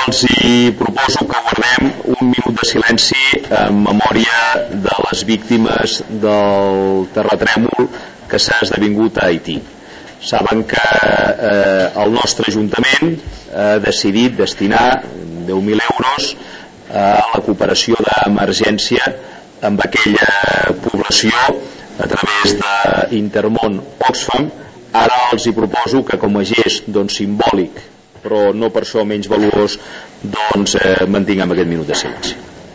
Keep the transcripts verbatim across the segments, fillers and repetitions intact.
els hi proposo que guardem un minut de silenci en memòria de les víctimes del terratrèmol que s'ha esdevingut a Haití. Saben que eh, el nostre Ajuntament ha decidit destinar deu mil euros a la cooperació d'emergència amb aquella població a través d'Intermón Oxfam. Ara els hi proposo que, com a gest doncs, simbòlic, però no per això menys valuós, doncs eh, mantinguem aquest minut de silenci.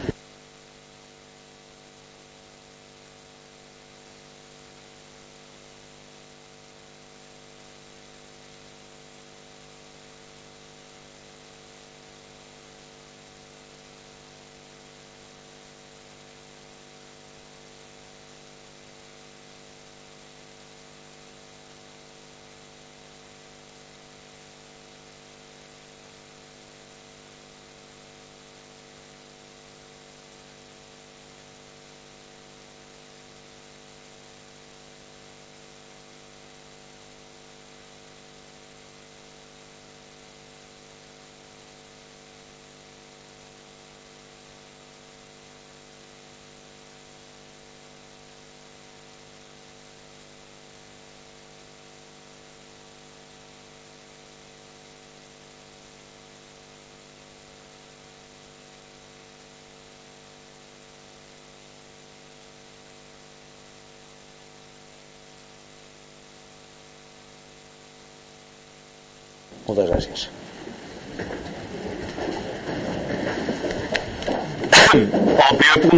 Moltes gràcies. El primer punt